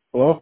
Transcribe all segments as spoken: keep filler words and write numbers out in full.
Hello?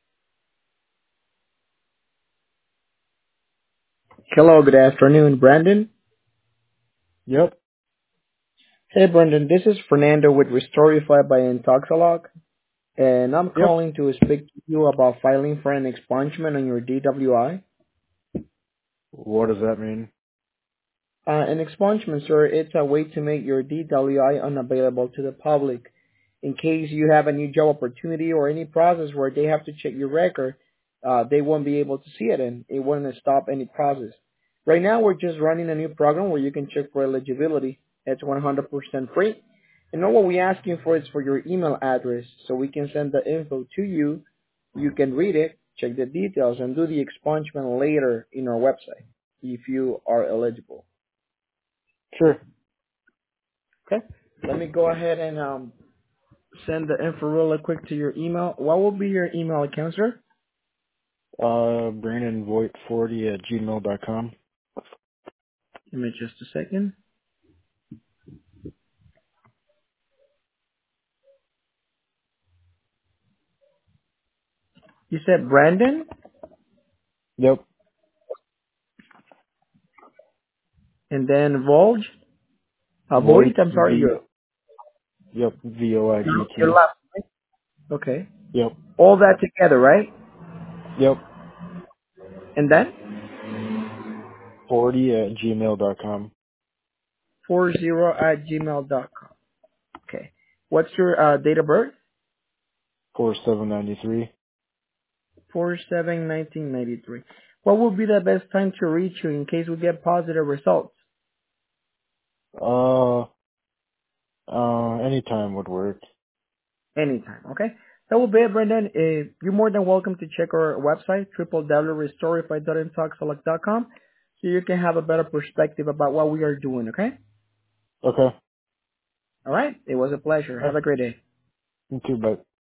Hello, good afternoon, Brandon. Yep. Hey, Brandon, this is Fernando with Restorify by Intoxalog, and I'm Yep. calling to speak to you about filing for an expungement on your D W I. What does that mean? Uh, an expungement, sir, it's a way to make your D W I unavailable to the public. In case you have a new job opportunity or any process where they have to check your record, uh, they won't be able to see it and it won't stop any process. Right now, we're just running a new program where you can check for eligibility. It's one hundred percent free. And all what we're asking for is for your email address so we can send the info to you. You can read it, check the details, and do the expungement later in our website if you are eligible. Sure. Okay? Let me go ahead and um, send the info really quick to your email. What will be your email account, sir? Uh, Brandon Voigt forty at gmail dot com. Give me just a second. You said Brandon Yep. and then Volge. Uh, Voigt, Voigt, I'm sorry, V, your, yep, V O I your G your T. last name. Okay. Yep. All that together, right? Yep. And then forty at gmail dot com. four zero at gmail dot com. Okay. What's your uh, date of birth? four seven ninety-three. four seven nineteen ninety three. What would be the best time to reach you in case we get positive results? Uh, uh, anytime would work. Anytime, okay? That will be it, Brendan. Uh, you're more than welcome to check our website, w w w dot restorify dot intoxalog dot com, so you can have a better perspective about what we are doing, okay? Okay. All right? It was a pleasure. Uh, Have a great day. you too, bye.